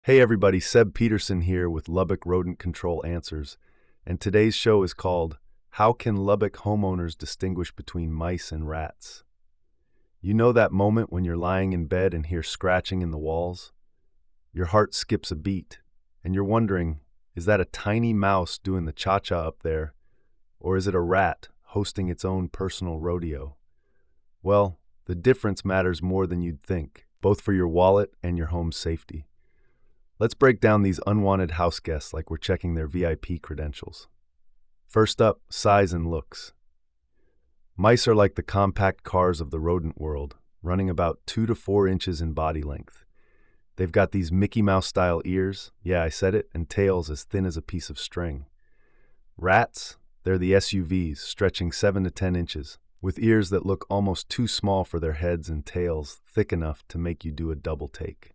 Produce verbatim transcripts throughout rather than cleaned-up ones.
Hey everybody, Seb Peterson here with Lubbock Rodent Control Answers, and today's show is called How Can Lubbock Homeowners Distinguish Between Mice and Rats? You know that moment when you're lying in bed and hear scratching in the walls? Your heart skips a beat, and you're wondering, is that a tiny mouse doing the cha-cha up there, or is it a rat hosting its own personal rodeo? Well, the difference matters more than you'd think, both for your wallet and your home's safety. Let's break down these unwanted house guests like we're checking their V I P credentials. First up, size and looks. Mice are like the compact cars of the rodent world, running about two to four inches in body length. They've got these Mickey Mouse-style ears, yeah, I said it, and tails as thin as a piece of string. Rats, they're the S U Vs, stretching seven to ten inches, with ears that look almost too small for their heads and tails thick enough to make you do a double take.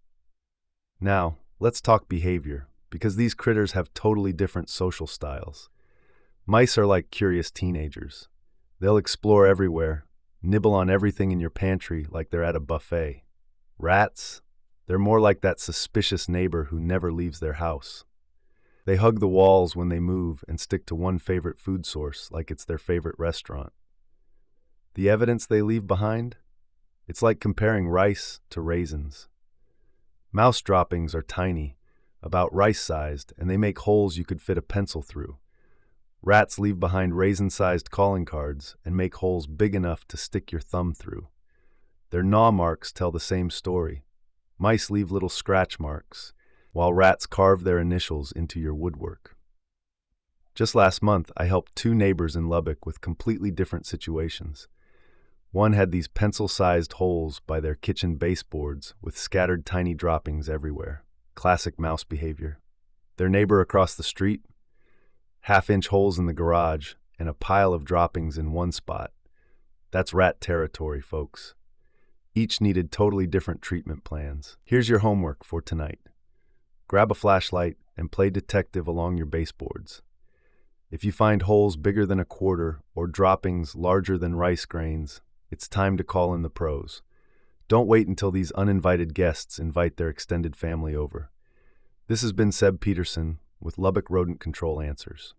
Now, let's talk behavior, because these critters have totally different social styles. Mice are like curious teenagers. They'll explore everywhere, nibble on everything in your pantry like they're at a buffet. Rats, they're more like that suspicious neighbor who never leaves their house. They hug the walls when they move and stick to one favorite food source like it's their favorite restaurant. The evidence they leave behind? It's like comparing rice to raisins. Mouse droppings are tiny, about rice-sized, and they make holes you could fit a pencil through. Rats leave behind raisin-sized calling cards and make holes big enough to stick your thumb through. Their gnaw marks tell the same story. Mice leave little scratch marks, while rats carve their initials into your woodwork. Just last month, I helped two neighbors in Lubbock with completely different situations. One had these pencil-sized holes by their kitchen baseboards with scattered tiny droppings everywhere. Classic mouse behavior. Their neighbor across the street? Half-inch holes in the garage and a pile of droppings in one spot. That's rat territory, folks. Each needed totally different treatment plans. Here's your homework for tonight. Grab a flashlight and play detective along your baseboards. If you find holes bigger than a quarter or droppings larger than rice grains, it's time to call in the pros. Don't wait until these uninvited guests invite their extended family over. This has been Seb Peterson with Lubbock Rodent Control Answers.